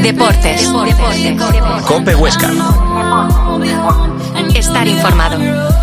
Deportes. COPE Huesca. Estar informado.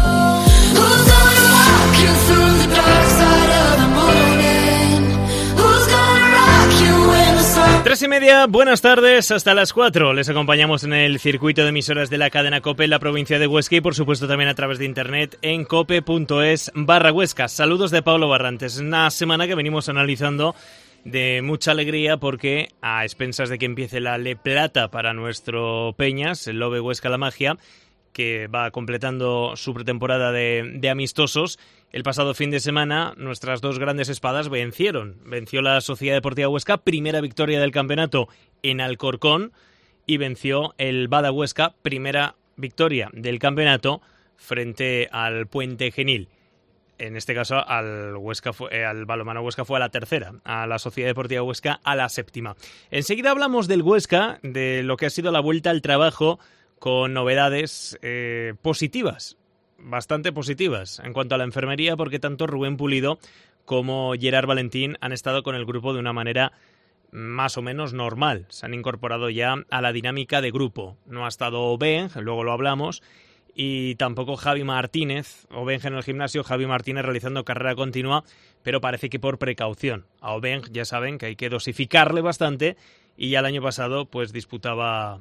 3:30, buenas tardes, hasta las 4. Les acompañamos en el circuito de emisoras de la cadena COPE en la provincia de Huesca y por supuesto también a través de internet en cope.es/Huesca. Saludos de Pablo Barrantes. Una semana que venimos analizando de mucha alegría porque a expensas de que empiece la Le Plata para nuestro Peñas, el Lobe Huesca La Magia, que va completando su pretemporada de amistosos, el pasado fin de semana nuestras dos grandes espadas vencieron. Venció la Sociedad Deportiva Huesca, primera victoria del campeonato en Alcorcón, y venció el Bada Huesca, primera victoria del campeonato frente al Puente Genil. En este caso al balonmano Huesca fue a la tercera, a la Sociedad Deportiva Huesca a la séptima. Enseguida hablamos del Huesca, de lo que ha sido la vuelta al trabajo, con novedades positivas, bastante positivas en cuanto a la enfermería, porque tanto Rubén Pulido como Gerard Valentín han estado con el grupo de una manera más o menos normal. Se han incorporado ya a la dinámica de grupo. No ha estado Obeng, luego lo hablamos, y tampoco Javi Martínez. Obeng en el gimnasio, Javi Martínez realizando carrera continua, pero parece que por precaución. A Obeng ya saben que hay que dosificarle bastante, y ya el año pasado pues disputaba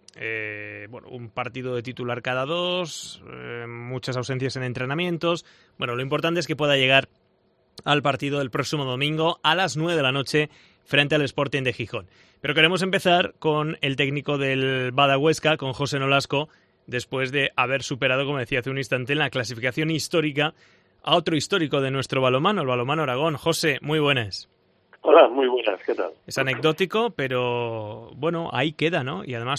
un partido de titular cada dos, muchas ausencias en entrenamientos. Bueno, lo importante es que pueda llegar al partido del próximo domingo a las 9 de la noche frente al Sporting de Gijón. Pero queremos empezar con el técnico del Bada Huesca, con José Nolasco, después de haber superado, como decía hace un instante, en la clasificación histórica a otro histórico de nuestro balonmano, el balonmano Aragón. José, muy buenas. Hola, muy buenas, ¿qué tal? Es anecdótico, pero bueno, ahí queda, ¿no? Y además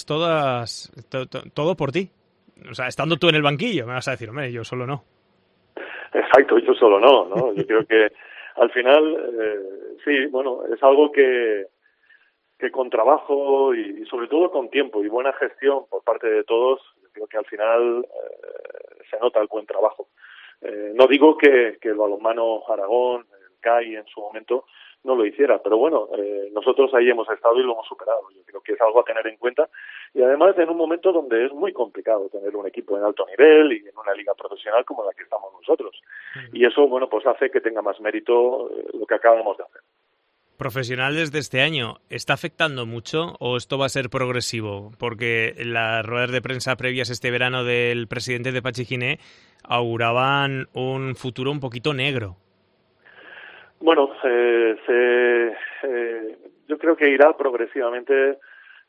todo por ti. O sea, estando tú en el banquillo, me vas a decir, hombre, yo solo no. Exacto, yo solo no. Yo creo que al final, sí, bueno, es algo que con trabajo y sobre todo con tiempo y buena gestión por parte de todos, yo creo que al final se nota el buen trabajo. No digo que el balonmano Aragón, el CAI en su momento, no lo hiciera, pero bueno, nosotros ahí hemos estado y lo hemos superado. Yo creo que es algo a tener en cuenta, y además en un momento donde es muy complicado tener un equipo en alto nivel y en una liga profesional como la que estamos nosotros, y eso, bueno, pues hace que tenga más mérito lo que acabamos de hacer. Profesional desde este año, ¿está afectando mucho o esto va a ser progresivo? Porque las ruedas de prensa previas este verano del presidente de Pachiginé auguraban un futuro un poquito negro. Bueno, yo creo que irá progresivamente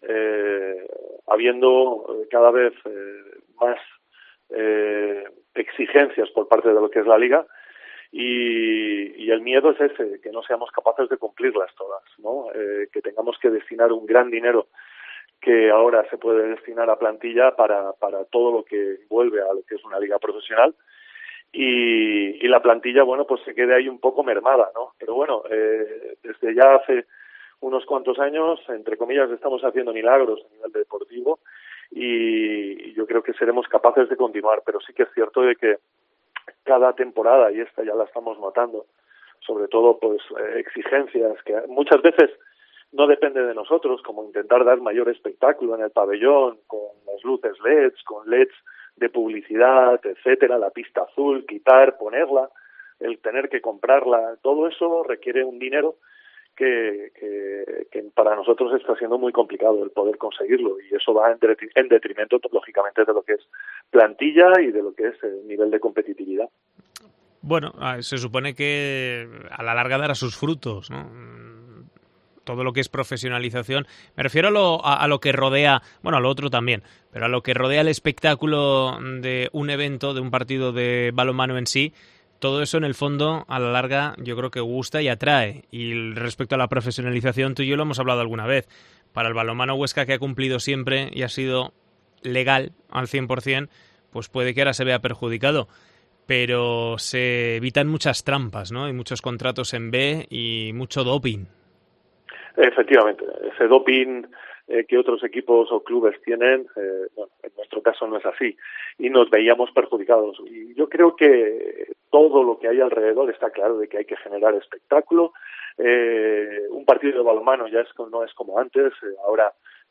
habiendo cada vez más exigencias por parte de lo que es la liga, y el miedo es ese, que no seamos capaces de cumplirlas todas, ¿no? Que tengamos que destinar un gran dinero que ahora se puede destinar a plantilla para todo lo que envuelve a lo que es una liga profesional, y la plantilla, bueno, pues se quede ahí un poco mermada, ¿no? Pero bueno, desde ya hace unos cuantos años, entre comillas, estamos haciendo milagros a nivel deportivo, y yo creo que seremos capaces de continuar, pero sí que es cierto de que cada temporada, y esta ya la estamos notando, sobre todo pues exigencias que muchas veces no depende de nosotros, como intentar dar mayor espectáculo en el pabellón, con las luces LEDs, con LEDs de publicidad, etcétera, la pista azul, quitar, ponerla, el tener que comprarla, todo eso requiere un dinero que para nosotros está siendo muy complicado el poder conseguirlo, y eso va en detrimento, lógicamente, de lo que es plantilla y de lo que es el nivel de competitividad. Bueno, se supone que a la larga dará sus frutos, ¿no? Todo lo que es profesionalización, me refiero a lo que rodea, bueno, a lo otro también, pero a lo que rodea el espectáculo de un evento, de un partido de balonmano en sí. Todo eso en el fondo, a la larga, yo creo que gusta y atrae. Y respecto a la profesionalización, tú y yo lo hemos hablado alguna vez. Para el balonmano Huesca, que ha cumplido siempre y ha sido legal al 100%, pues puede que ahora se vea perjudicado. Pero se evitan muchas trampas, ¿no? Hay muchos contratos en B y mucho doping. Efectivamente, ese doping que otros equipos o clubes tienen, bueno, en nuestro caso no es así, y nos veíamos perjudicados. Y yo creo que todo lo que hay alrededor está claro de que hay que generar espectáculo. Un partido de balonmano ya no es como antes, ahora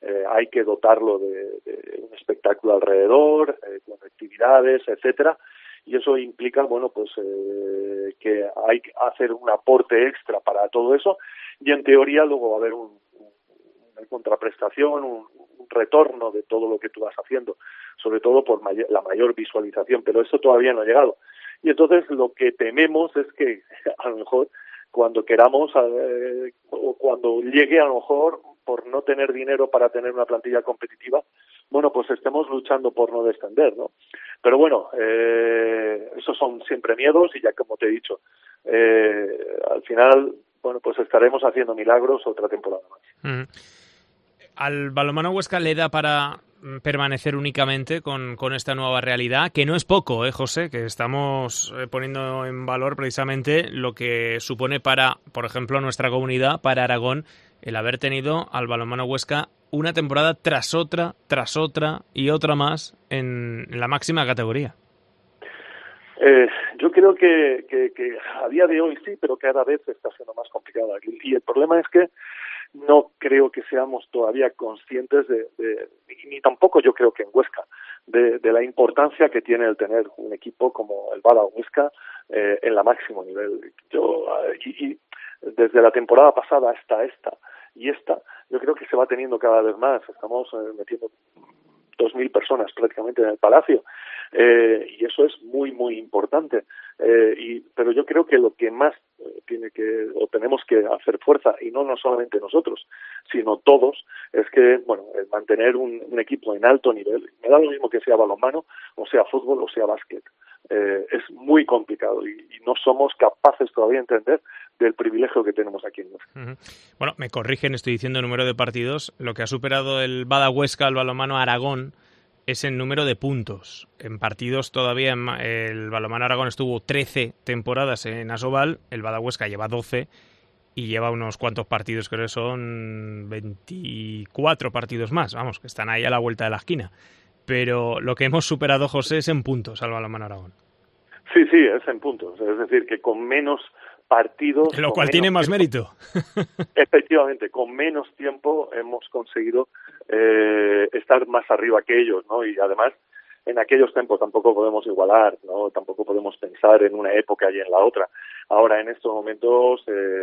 hay que dotarlo de un espectáculo alrededor, con actividades, etcétera, y eso implica, bueno, pues que hay que hacer un aporte extra para todo eso, y en teoría luego va a haber una contraprestación, un retorno de todo lo que tú vas haciendo, sobre todo por la mayor visualización, pero eso todavía no ha llegado. Y entonces lo que tememos es que a lo mejor cuando queramos o cuando llegue, a lo mejor por no tener dinero para tener una plantilla competitiva, bueno, pues estemos luchando por no descender, ¿no? Pero bueno, esos son siempre miedos y ya como te he dicho, al final, bueno, pues estaremos haciendo milagros otra temporada más. Al balonmano Huesca le da para permanecer únicamente con esta nueva realidad, que no es poco, José, que estamos poniendo en valor precisamente lo que supone para, por ejemplo, nuestra comunidad, para Aragón, el haber tenido al balonmano Huesca una temporada tras otra y otra más en la máxima categoría. Yo creo que a día de hoy sí, pero cada vez está siendo más complicado. Y el problema es que no creo que seamos todavía conscientes ni tampoco yo creo que en Huesca, de la importancia que tiene el tener un equipo como el Bada Huesca en la máximo nivel. Y desde la temporada pasada hasta esta, yo creo que se va teniendo cada vez más. Estamos metiendo 2.000 personas prácticamente en el Palacio, y eso es muy, muy importante. Pero yo creo que lo que más tenemos que hacer fuerza, y no solamente nosotros, sino todos, es que, bueno, mantener un equipo en alto nivel, me da lo mismo que sea balonmano, o sea fútbol, o sea básquet. Es muy complicado y no somos capaces todavía de entender del privilegio que tenemos aquí en Huesca. Bueno, me corrigen, estoy diciendo número de partidos. Lo que ha superado el Bada Huesca al balonmano Aragón es el número de puntos. En partidos todavía el balonmano Aragón estuvo 13 temporadas en Asobal, el Bada Huesca lleva 12 y lleva unos cuantos partidos, creo que son 24 partidos más, vamos, que están ahí a la vuelta de la esquina. Pero lo que hemos superado, José, es en puntos al balonmano Aragón. Sí, es en puntos, es decir, que con menos partidos... Lo cual tiene más mérito. Efectivamente, con menos tiempo hemos conseguido estar más arriba que ellos, ¿no? Y además, en aquellos tiempos tampoco podemos igualar, ¿no? Tampoco podemos pensar en una época y en la otra. Ahora, en estos momentos,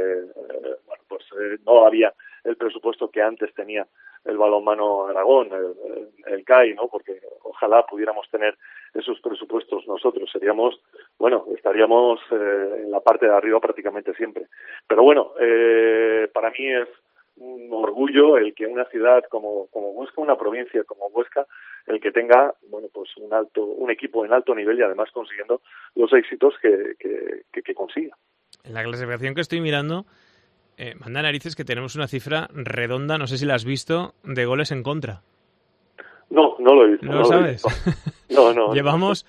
no había el presupuesto que antes tenía el balonmano Aragón, el CAI, ¿no? Porque ojalá pudiéramos tener esos presupuestos nosotros. Estaríamos en la parte de arriba prácticamente siempre. Pero bueno, para mí es un orgullo el que una ciudad como Huesca, una provincia como Huesca, el que tenga, bueno, pues un equipo en alto nivel y además consiguiendo los éxitos que consiga. En la clasificación que estoy mirando, manda narices que tenemos una cifra redonda, no sé si la has visto, de goles en contra. No lo he visto. ¿No lo sabes? No. Llevamos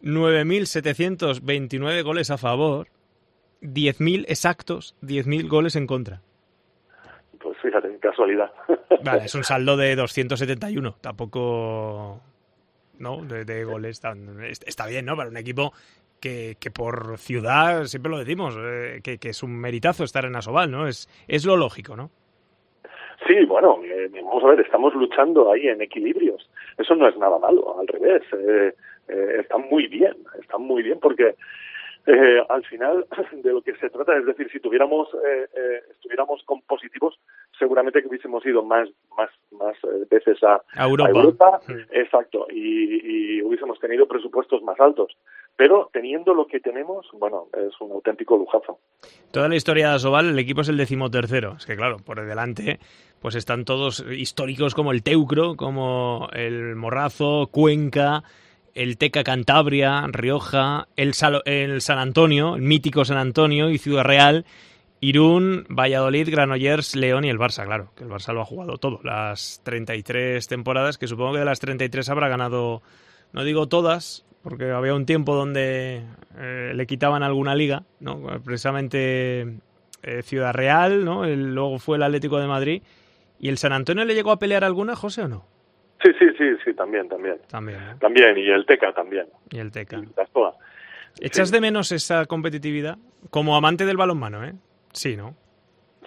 9.729 goles a favor, 10.000 exactos, 10.000 goles en contra. Pues fíjate, casualidad. Vale, es un saldo de 271, tampoco, ¿no? De goles está bien, ¿no? Para un equipo que por ciudad, siempre lo decimos, que es un meritazo estar en Asobal, ¿no? Es lo lógico, ¿no? Sí, bueno, vamos a ver, estamos luchando ahí en equilibrios. Eso no es nada malo, al revés. Están muy bien porque al final de lo que se trata, es decir, si estuviéramos con positivos, seguramente que hubiésemos ido más veces a Europa. Exacto, y hubiésemos tenido presupuestos más altos. Pero teniendo lo que tenemos, bueno, es un auténtico lujazo. Toda la historia de Asobal, el equipo es el 13º. Es que claro, por delante pues están todos históricos como el Teucro, como el Morrazo, Cuenca, el Teca Cantabria, Rioja, el San Antonio, el mítico San Antonio y Ciudad Real, Irún, Valladolid, Granollers, León y el Barça, claro, que el Barça lo ha jugado todo, las 33 temporadas, que supongo que de las 33 habrá ganado, no digo todas, porque había un tiempo donde le quitaban alguna liga, ¿no? Precisamente Ciudad Real, ¿no? Luego fue el Atlético de Madrid. ¿Y el San Antonio le llegó a pelear alguna, José, o no? Sí, también. También, ¿no? También, y el Teca también. Y el Teca. Y ¿Echas de menos esa competitividad? Como amante del balonmano, ¿eh? Sí, ¿no?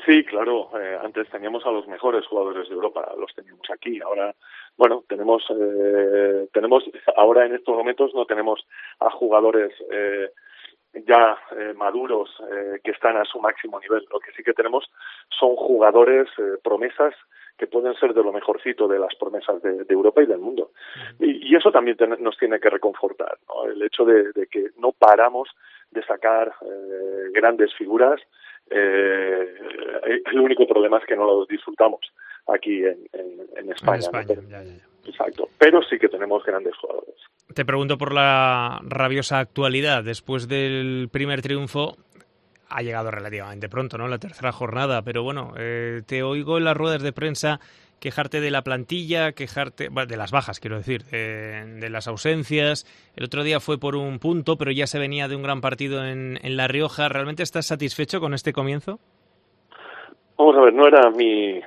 Sí, claro. Antes teníamos a los mejores jugadores de Europa, los teníamos aquí. Ahora, bueno, tenemos ahora en estos momentos no tenemos a jugadores ya maduros que están a su máximo nivel. Lo que sí que tenemos son jugadores promesas que pueden ser de lo mejorcito de las promesas de Europa y del mundo. Y eso también nos tiene que reconfortar, ¿no? El hecho de que no paramos de sacar grandes figuras. El único problema es que no lo disfrutamos aquí en España. En España, ¿no? ya. Exacto, pero sí que tenemos grandes jugadores. Te pregunto por la rabiosa actualidad. Después del primer triunfo, ha llegado relativamente pronto, ¿no? La tercera jornada, pero bueno, te oigo en las ruedas de prensa quejarte de la plantilla, de las bajas, quiero decir, de las ausencias. El otro día fue por un punto, pero ya se venía de un gran partido en La Rioja. ¿Realmente estás satisfecho con este comienzo? Vamos a ver, no era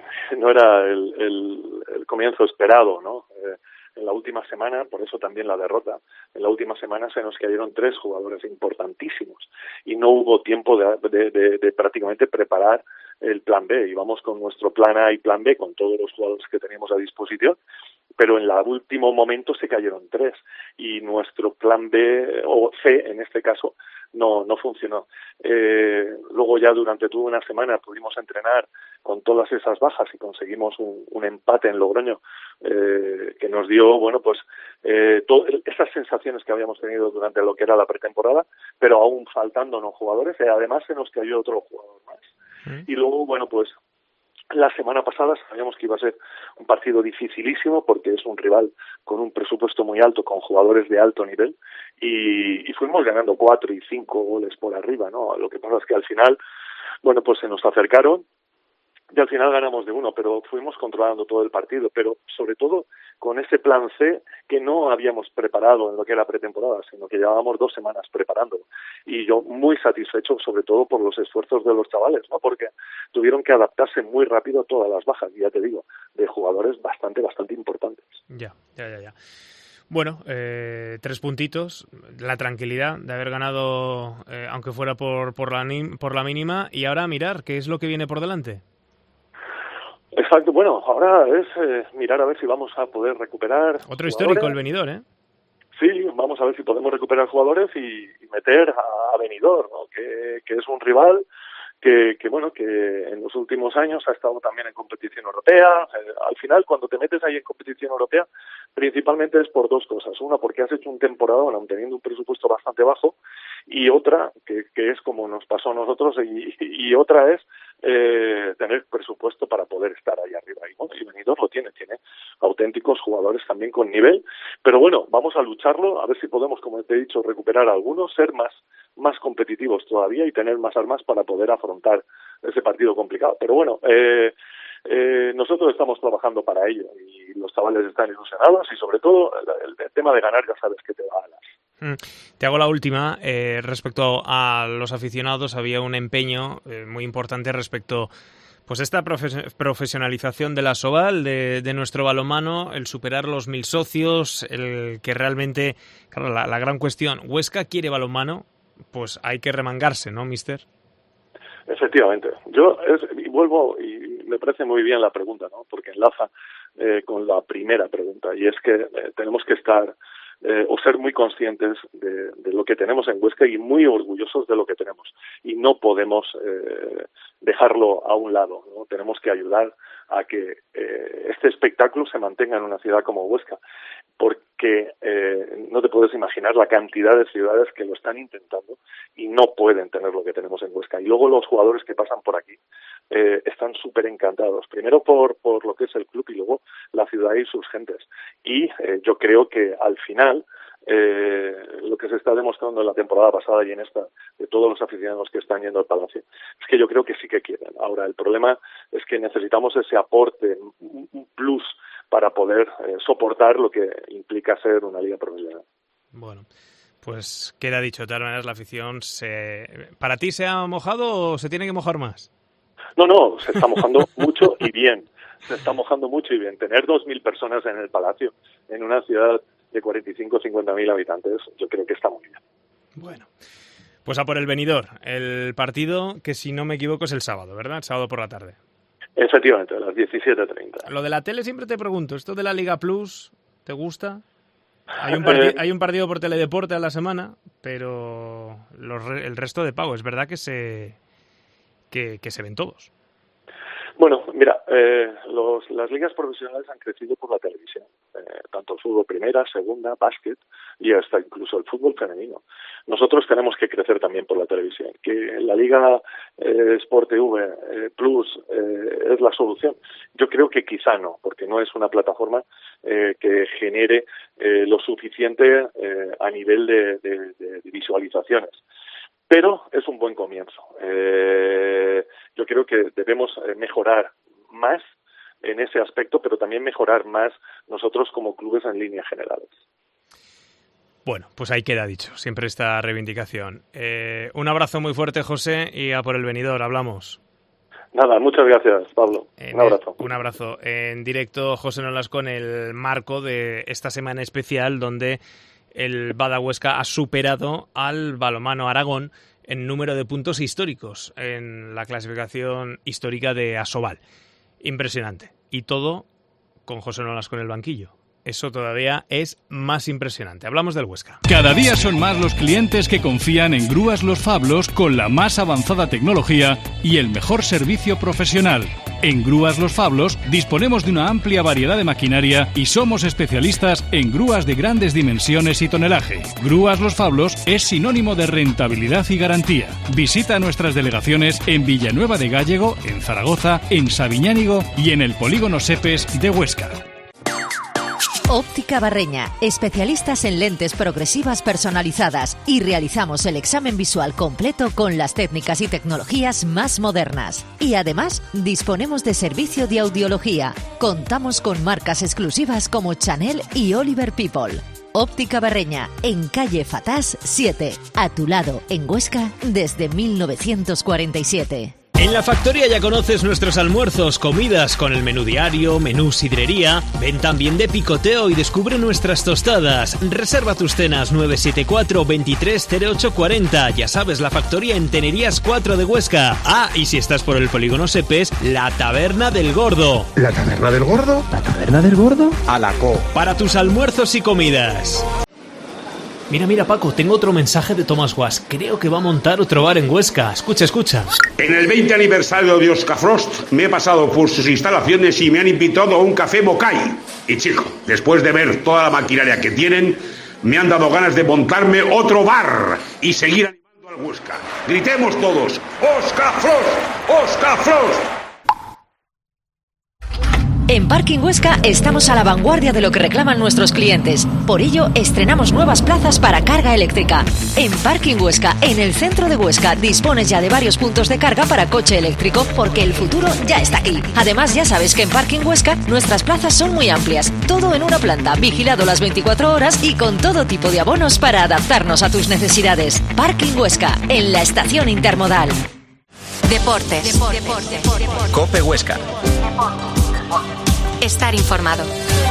el comienzo esperado, ¿no? En la última semana, por eso también la derrota, en la última semana se nos cayeron 3 jugadores importantísimos y no hubo tiempo de prácticamente preparar el plan B. Íbamos con nuestro plan A y plan B con todos los jugadores que teníamos a disposición, pero en el último momento se cayeron 3 y nuestro plan B o C en este caso no funcionó. Luego ya durante toda una semana pudimos entrenar con todas esas bajas y conseguimos un empate en Logroño que nos dio, bueno, pues todas esas sensaciones que habíamos tenido durante lo que era la pretemporada, pero aún faltándonos jugadores, y además se nos cayó otro jugador más. Y luego, bueno, pues la semana pasada sabíamos que iba a ser un partido dificilísimo porque es un rival con un presupuesto muy alto, con jugadores de alto nivel y fuimos ganando 4 y 5 goles por arriba, ¿no? Lo que pasa es que al final, bueno, pues se nos acercaron y al final ganamos de 1, pero fuimos controlando todo el partido, pero sobre todo con ese plan C que no habíamos preparado en lo que era pretemporada, sino que llevábamos 2 semanas preparándolo. Y yo muy satisfecho, sobre todo por los esfuerzos de los chavales, ¿no? Porque tuvieron que adaptarse muy rápido a todas las bajas, y ya te digo, de jugadores bastante importantes. Ya. Bueno, 3 puntitos, la tranquilidad de haber ganado, aunque fuera por la mínima, y ahora a mirar qué es lo que viene por delante. Exacto, bueno, ahora es mirar a ver si vamos a poder recuperar otro jugadores. Histórico el Benidorm, ¿eh? Sí, vamos a ver si podemos recuperar jugadores y meter a Benidorm, ¿no? Que es un rival que en los últimos años ha estado también en competición europea. Al final, cuando te metes ahí en competición europea, principalmente es por 2 cosas. Una, porque has hecho un temporadón aun teniendo un presupuesto bastante bajo, y otra, que es como nos pasó a nosotros, y otra es tener presupuesto para poder estar ahí arriba. Y Benidorm lo tiene auténticos jugadores también con nivel, pero bueno, vamos a lucharlo, a ver si podemos, como te he dicho, recuperar algunos, ser más competitivos todavía y tener más armas para poder afrontar ese partido complicado. Pero bueno, nosotros estamos trabajando para ello y los chavales están ilusionados y sobre todo el tema de ganar ya sabes que te va a ganar. Te hago la última. Respecto a los aficionados, había un empeño muy importante respecto pues esta profesionalización de la Asobal, de nuestro balonmano, el superar los 1000 socios, el que realmente, claro, la gran cuestión, Huesca quiere balonmano, pues hay que remangarse, ¿no, mister? Efectivamente. Y vuelvo, y me parece muy bien la pregunta, ¿no? Porque enlaza con la primera pregunta, y es que tenemos que estar o ser muy conscientes de lo que tenemos en Huesca y muy orgullosos de lo que tenemos. Y no podemos dejarlo a un lado, ¿no? Tenemos que ayudar a que este espectáculo se mantenga en una ciudad como Huesca, porque no te puedes imaginar la cantidad de ciudades que lo están intentando y no pueden tener lo que tenemos en Huesca. Y luego los jugadores que pasan por aquí están súper encantados, primero por lo que es el club y luego la ciudad y sus gentes. Y yo creo que al final lo que se está demostrando en la temporada pasada y en esta, de todos los aficionados que están yendo al Palacio, es que yo creo que sí que quieren. Ahora, el problema es que necesitamos ese aporte, un plus para poder soportar lo que implica ser una liga profesional. Bueno, pues queda dicho. De todas maneras, la afición, ¿para ti se ha mojado o se tiene que mojar más? No, se está mojando mucho y bien. Se está mojando mucho y bien. Tener 2.000 personas en el Palacio, en una ciudad de 45 o 50.000 habitantes, yo creo que está muy bien. Bueno, Pues a por el Benidorm, el partido que, si no me equivoco, es el sábado, ¿verdad? El sábado por la tarde. Efectivamente, a las 17:30. Lo de la tele siempre te pregunto, ¿esto de la Liga Plus te gusta? Hay un partido por Teledeporte a la semana, pero el resto de pago, es verdad que se ven todos. Bueno, mira, las ligas profesionales han crecido por la televisión, tanto el fútbol primera, segunda, básquet y hasta incluso el fútbol femenino. Nosotros tenemos que crecer también por la televisión. Que la Liga Sport TV Plus es la solución. Yo creo que quizá no, porque no es una plataforma que genere lo suficiente a nivel de visualizaciones. Pero es un buen comienzo. Yo creo que debemos mejorar más en ese aspecto, pero también mejorar más nosotros como clubes en líneas generales. Bueno, pues ahí queda dicho, siempre esta reivindicación. Un abrazo muy fuerte, José, y a por el Benidorm, hablamos. Nada, muchas gracias, Pablo. Un abrazo. Un abrazo. En directo, José Nolasco, en el marco de esta semana especial donde el Bada Huesca ha superado al Balonmano Aragón en número de puntos históricos en la clasificación histórica de Asobal. Impresionante. Y todo con José Nolasco en el banquillo. Eso todavía es más impresionante. Hablamos del Huesca. Cada día son más los clientes que confían en Grúas Los Fablos con la más avanzada tecnología y el mejor servicio profesional. En Grúas Los Fablos disponemos de una amplia variedad de maquinaria y somos especialistas en grúas de grandes dimensiones y tonelaje. Grúas Los Fablos es sinónimo de rentabilidad y garantía. Visita nuestras delegaciones en Villanueva de Gállego, en Zaragoza, en Sabiñánigo y en el Polígono Sepes de Huesca. Óptica Barreña, especialistas en lentes progresivas personalizadas y realizamos el examen visual completo con las técnicas y tecnologías más modernas. Y además, disponemos de servicio de audiología. Contamos con marcas exclusivas como Chanel y Oliver People. Óptica Barreña, en calle Fatás 7, a tu lado, en Huesca, desde 1947. En la factoría ya conoces nuestros almuerzos, comidas con el menú diario, menú sidrería. Ven también de picoteo y descubre nuestras tostadas. Reserva tus cenas 974 23 08 40. Ya sabes, la factoría en Tenerías 4 de Huesca. Ah, y si estás por el Polígono Sepes, la Taberna del Gordo. ¿La Taberna del Gordo? ¿La Taberna del Gordo? A la co. Para tus almuerzos y comidas. Mira, Paco, tengo otro mensaje de Thomas Was. Creo que va a montar otro bar en Huesca. Escucha. En el 20 aniversario de Oscar Frost me he pasado por sus instalaciones y me han invitado a un café Mokai. Y chico, después de ver toda la maquinaria que tienen, me han dado ganas de montarme otro bar y seguir animando al Huesca. Gritemos todos, ¡Oscar Frost! ¡Oscar Frost! En Parking Huesca estamos a la vanguardia de lo que reclaman nuestros clientes. Por ello, estrenamos nuevas plazas para carga eléctrica. En Parking Huesca, en el centro de Huesca, dispones ya de varios puntos de carga para coche eléctrico, porque el futuro ya está aquí. Además, ya sabes que en Parking Huesca nuestras plazas son muy amplias. Todo en una planta, vigilado las 24 horas y con todo tipo de abonos para adaptarnos a tus necesidades. Parking Huesca, en la estación intermodal. Deportes. COPE Huesca. Estar informado.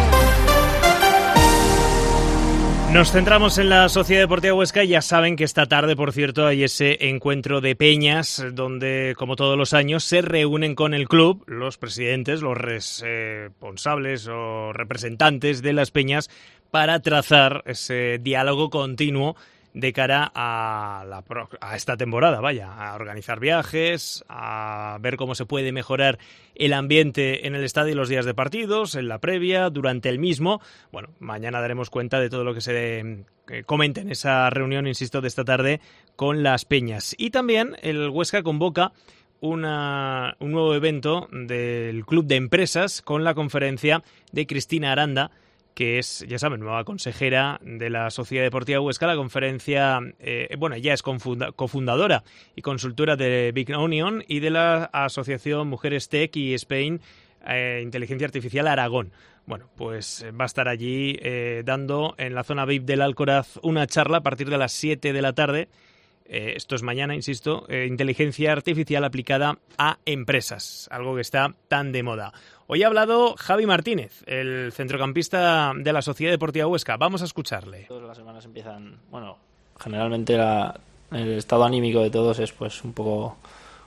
Nos centramos en la Sociedad Deportiva Huesca y ya saben que esta tarde, por cierto, hay ese encuentro de peñas donde, como todos los años, se reúnen con el club los presidentes, los responsables o representantes de las peñas para trazar ese diálogo continuo de cara a esta temporada, a organizar viajes, a ver cómo se puede mejorar el ambiente en el estadio los días de partidos, en la previa, durante el mismo. Bueno, mañana daremos cuenta de todo lo que se comente en esa reunión, insisto, de esta tarde con las peñas. Y también el Huesca convoca un nuevo evento del Club de Empresas con la conferencia de Cristina Aranda, que es, ya saben, nueva consejera de la Sociedad Deportiva Huesca. La conferencia, ella es cofundadora y consultora de Big Onion y de la Asociación Mujeres Tech y Spain Inteligencia Artificial Aragón. Bueno, pues va a estar allí dando en la zona VIP del Alcoraz una charla a partir de las 7 de la tarde. Esto es mañana, insisto, inteligencia artificial aplicada a empresas, algo que está tan de moda. Hoy ha hablado Javi Martínez, el centrocampista de la Sociedad Deportiva Huesca. Vamos a escucharle. Todas las semanas empiezan, generalmente el estado anímico de todos es pues un poco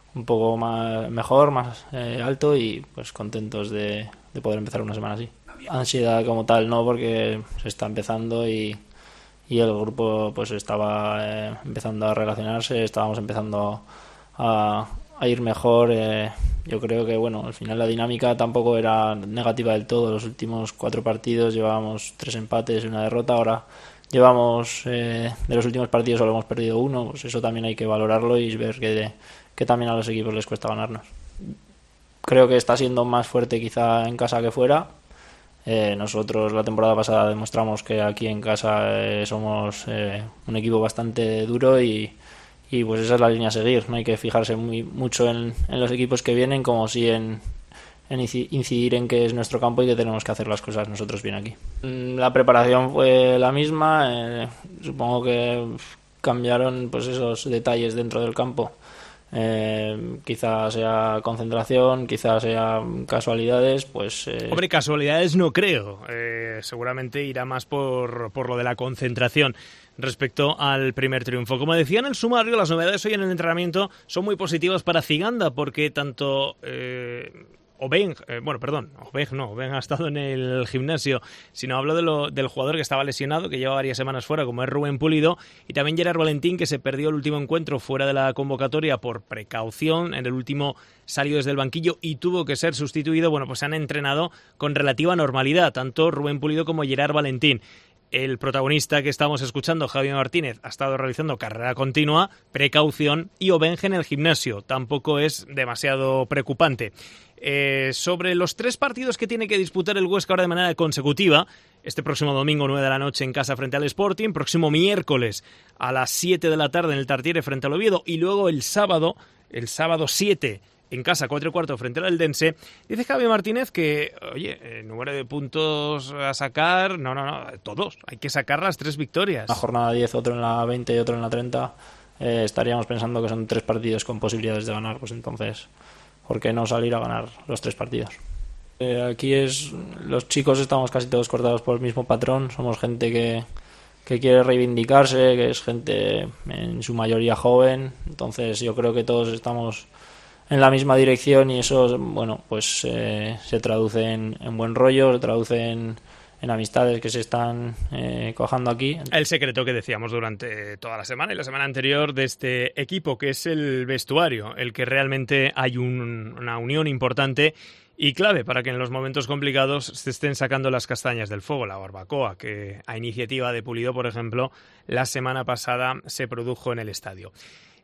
más mejor, más alto, y pues contentos de poder empezar una semana así. Ansiedad como tal no, porque se está empezando y el grupo pues estaba empezando a relacionarse, estábamos empezando a ir mejor. Yo creo que bueno, al final la dinámica tampoco era negativa del todo. Los últimos 4 partidos llevábamos 3 empates y 1 derrota. Ahora llevamos de los últimos partidos solo hemos perdido 1. Pues eso también hay que valorarlo y ver que también a los equipos les cuesta ganarnos. Creo que está siendo más fuerte quizá en casa que fuera. Nosotros la temporada pasada demostramos que aquí en casa somos un equipo bastante duro y pues esa es la línea a seguir. No hay que fijarse mucho en los equipos que vienen, como si en incidir en que es nuestro campo y que tenemos que hacer las cosas nosotros bien aquí. La preparación fue la misma. Supongo que cambiaron pues esos detalles dentro del campo. Quizás sea concentración, quizás sea casualidades, pues... Hombre, casualidades no creo. Seguramente irá más por lo de la concentración respecto al primer triunfo. Como decía en el sumario, las novedades hoy en el entrenamiento son muy positivas para Ciganda, porque tanto... Oben ha estado en el gimnasio, sino hablo del jugador que estaba lesionado, que lleva varias semanas fuera, como es Rubén Pulido, y también Gerard Valentín, que se perdió el último encuentro fuera de la convocatoria por precaución. En el último salió desde el banquillo y tuvo que ser sustituido. Bueno, pues se han entrenado con relativa normalidad, tanto Rubén Pulido como Gerard Valentín. El protagonista que estamos escuchando, Javi Martínez, ha estado realizando carrera continua, precaución, y Obenje en el gimnasio. Tampoco es demasiado preocupante. Sobre los 3 partidos que tiene que disputar el Huesca ahora de manera consecutiva, este próximo domingo 9 de la noche en casa frente al Sporting, próximo miércoles a las 7 de la tarde en el Tartiere frente al Oviedo, y luego el sábado 7 en casa 4:15 frente al Eldense. Dice Javi Martínez que, oye, número de puntos a sacar, no, todos, hay que sacar las 3 victorias. La jornada 10, otro en la 20 y otro en la 30, estaríamos pensando que son 3 partidos con posibilidades de ganar, pues entonces, ¿por qué no salir a ganar los 3 partidos? Aquí los chicos estamos casi todos cortados por el mismo patrón. Somos gente que quiere reivindicarse, que es gente en su mayoría joven. Entonces yo creo que todos estamos en la misma dirección y eso, bueno, pues se traduce en buen rollo, se traduce en amistades que se están cojando aquí. El secreto que decíamos durante toda la semana y la semana anterior de este equipo, que es el vestuario, el que realmente hay una unión importante y clave para que en los momentos complicados se estén sacando las castañas del fuego. La barbacoa, que a iniciativa de Pulido, por ejemplo, la semana pasada se produjo en el estadio.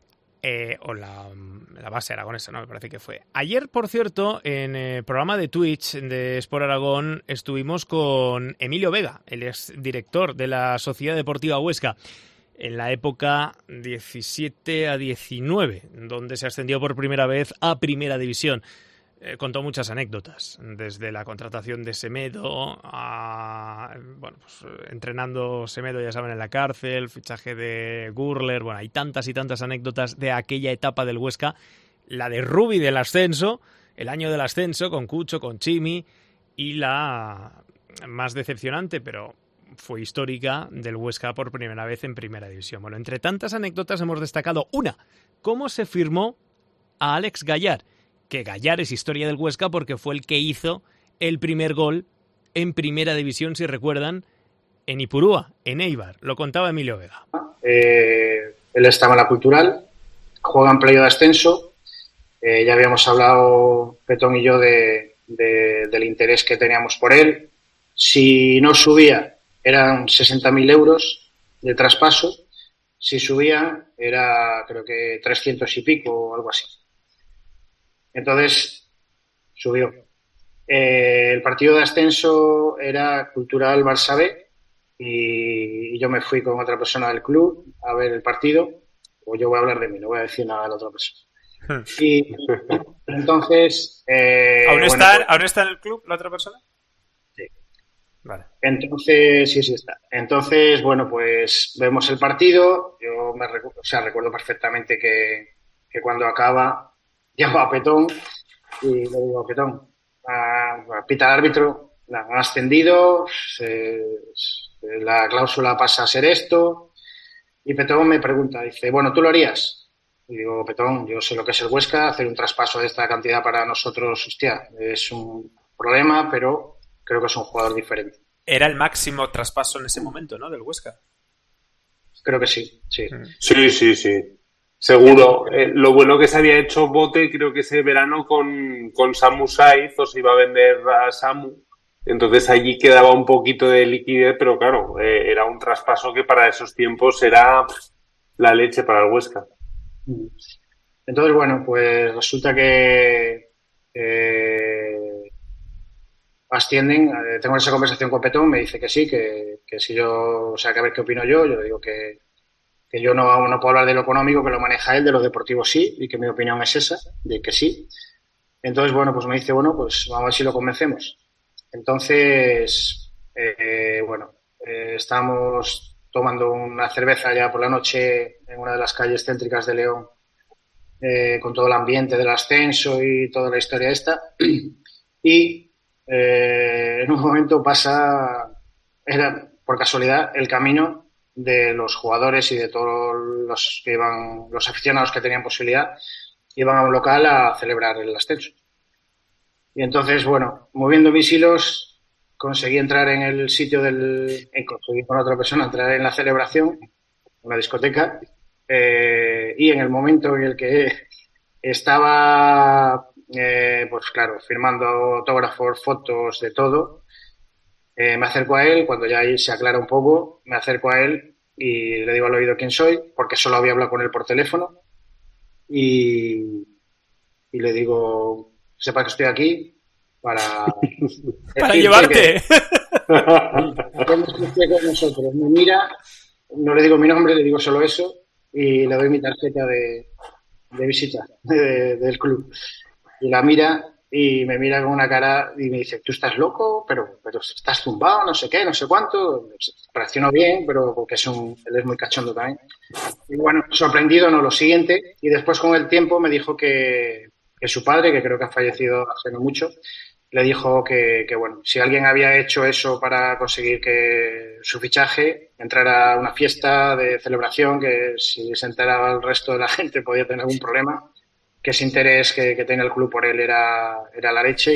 O la base aragonesa, ¿no? Me parece que fue. Ayer, por cierto, en el programa de Twitch de Sport Aragón estuvimos con Emilio Vega, el exdirector de la Sociedad Deportiva Huesca, en la época 17 a 19, donde se ascendió por primera vez a Primera División. Contó muchas anécdotas, desde la contratación de Semedo a, entrenando Semedo, ya saben, en la cárcel, fichaje de Gurler. Bueno, hay tantas y tantas anécdotas de aquella etapa del Huesca, la de Rubi del ascenso, el año del ascenso con Cucho, con Chimi, y la más decepcionante, pero fue histórica, del Huesca por primera vez en Primera División. Bueno, entre tantas anécdotas hemos destacado una: cómo se firmó a Alex Gallar, que Gallar es historia del Huesca porque fue el que hizo el primer gol en Primera División, si recuerdan, en Ipurúa, en Eibar. Lo contaba Emilio Vega. Él estaba en la Cultural, juega en playoff de ascenso. Ya habíamos hablado, Petón y yo, del interés que teníamos por él. Si no subía, eran 60.000 euros de traspaso. Si subía, era creo que 300 y pico o algo así. Entonces, subió. El partido de ascenso era Cultural Barça B y yo me fui con otra persona del club a ver el partido. O yo voy a hablar de mí, no voy a decir nada de la otra persona. Y entonces... ¿Aún está en el club la otra persona? Sí. Vale. Entonces, sí está. Entonces, bueno, pues vemos el partido. Yo recuerdo perfectamente que cuando acaba... llamo a Petón y le digo: Petón, pita el árbitro, han ascendido, la cláusula pasa a ser esto, Y Petón me pregunta, dice, bueno, ¿tú lo harías? Y digo, Petón, yo sé lo que es el Huesca, hacer un traspaso de esta cantidad para nosotros, hostia, es un problema, pero creo que es un jugador diferente. Era el máximo traspaso en ese momento, ¿no? Del Huesca. Creo que sí. Sí. Seguro. Lo bueno que se había hecho Bote, creo que ese verano con Samu Saiz, o se iba a vender a Samu. Entonces allí quedaba un poquito de liquidez, pero claro, era un traspaso que para esos tiempos era la leche para el Huesca. Entonces, bueno, pues resulta que ascienden, tengo esa conversación con Petón, me dice que sí, que si yo, o sea, que a ver qué opino yo le digo que yo no puedo hablar de lo económico, que lo maneja él, de lo deportivo sí, y que mi opinión es esa, de que sí. Entonces, bueno, pues me dice, bueno, pues vamos a ver si lo convencemos. Entonces, estábamos tomando una cerveza ya por la noche en una de las calles céntricas de León, con todo el ambiente del ascenso y toda la historia esta, y en un momento era por casualidad el camino de los jugadores y de todos los que iban, los aficionados que tenían posibilidad, iban a un local a celebrar el ascenso. Y entonces, bueno, moviendo mis hilos, conseguí entrar en el sitio conseguí con otra persona entrar en la celebración, una discoteca, y en el momento en el que estaba, pues claro, firmando autógrafos, fotos, de todo, me acerco a él, cuando ya ahí se aclara un poco, me acerco a él y le digo al oído quién soy, porque solo había hablado con él por teléfono, y le digo, sepa que estoy aquí para llevarte. Con nosotros. Me mira, no le digo mi nombre, le digo solo eso, y le doy mi tarjeta de visita del club. Y la mira y me mira con una cara y me dice, ¿tú estás loco? Pero estás zumbado, no sé qué, no sé cuánto. Reaccionó bien, pero porque él es muy cachondo también. Y bueno, sorprendido, no, lo siguiente. Y después con el tiempo me dijo que su padre, que creo que ha fallecido hace no mucho, le dijo que bueno, si alguien había hecho eso para conseguir que su fichaje entrara a una fiesta de celebración, que si se enteraba el resto de la gente podía tener algún problema, que ese interés que tenía el club por él era la leche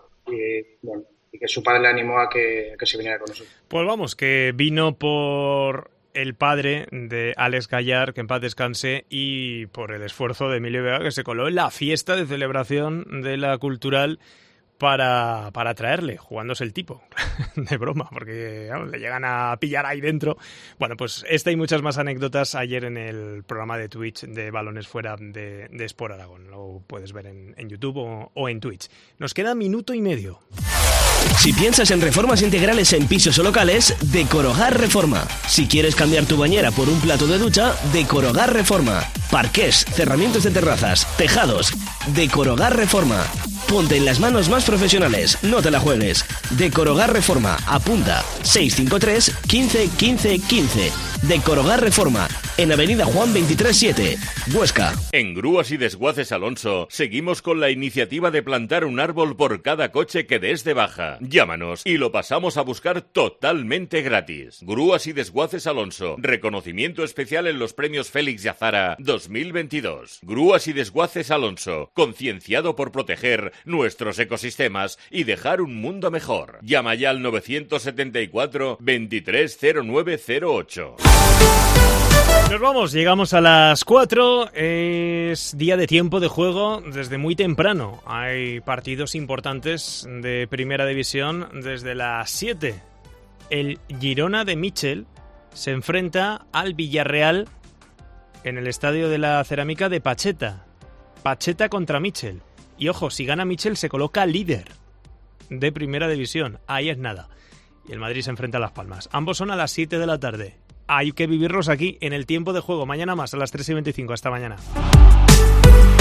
y que su padre le animó a que se viniera con nosotros. Pues vamos, que vino por el padre de Alex Gallar, que en paz descanse, y por el esfuerzo de Emilio Vega, que se coló en la fiesta de celebración de la Cultural para traerle, jugándose el tipo, de broma, porque le llegan a pillar ahí dentro. Bueno, pues esta y muchas más anécdotas ayer en el programa de Twitch de Balones Fuera de Sport Aragón. Lo puedes ver en YouTube o en Twitch. Nos queda minuto y medio. Si piensas en reformas integrales en pisos o locales, Decorogar Reforma. Si quieres cambiar tu bañera por un plato de ducha, Decorogar Reforma. Parqués, cerramientos de terrazas, tejados, Decorogar Reforma. Ponte en las manos más profesionales, no te la juegues. Decorogar Reforma, apunta 653 15 15 15. Decorogar Reforma, en Avenida Juan 23-7, Huesca. En Grúas y Desguaces Alonso, seguimos con la iniciativa de plantar un árbol por cada coche que des de baja. Llámanos y lo pasamos a buscar totalmente gratis. Grúas y Desguaces Alonso, reconocimiento especial en los premios Félix y Azara 2022. Grúas y Desguaces Alonso, concienciado por proteger nuestros ecosistemas y dejar un mundo mejor. Llama ya al 974 230908. Nos vamos, llegamos a las 4, es día de tiempo de juego desde muy temprano. Hay partidos importantes de Primera División desde las 7. El Girona de Michel se enfrenta al Villarreal en el estadio de la Cerámica de Pacheta. Pacheta contra Michel. Y ojo, si gana Michel se coloca líder de Primera División. Ahí es nada. Y el Madrid se enfrenta a Las Palmas. Ambos son a las 7 de la tarde. Hay que vivirlos aquí en el tiempo de juego. Mañana más a las 3:25. Hasta mañana.